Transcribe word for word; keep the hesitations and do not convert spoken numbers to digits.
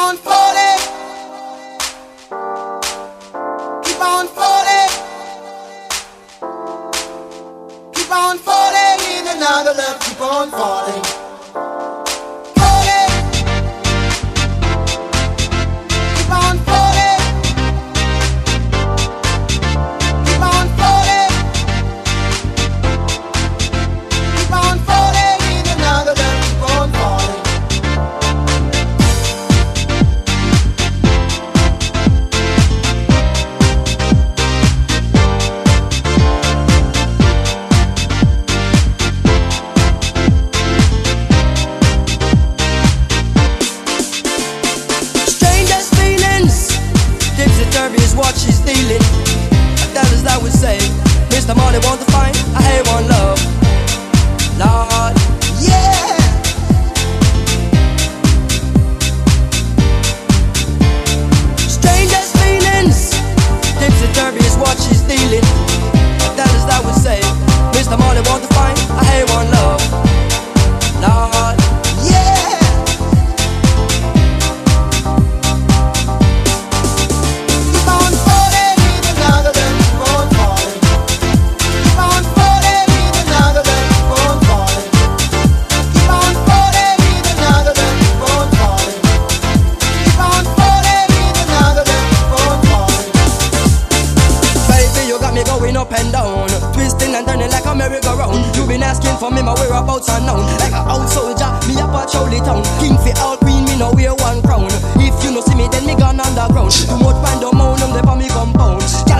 on falling, keep on falling, keep on falling in another love, keep on falling. What she's dealing, that is that we say. Mister Money want to find a A one love, Lord, yeah. Strangest feelings, tipsy turvy is what she's dealing, that is that we say. Mister Money want to find a A one love, Lord, yeah. Up and down, twisting and turning like a merry-go-round. You been asking for me, my whereabouts unknown. Like a old soldier, me a patrol the town. King fi all queen, me no wear one crown. If you no see me, then me gone underground. Too much pandemonium, they for me compound.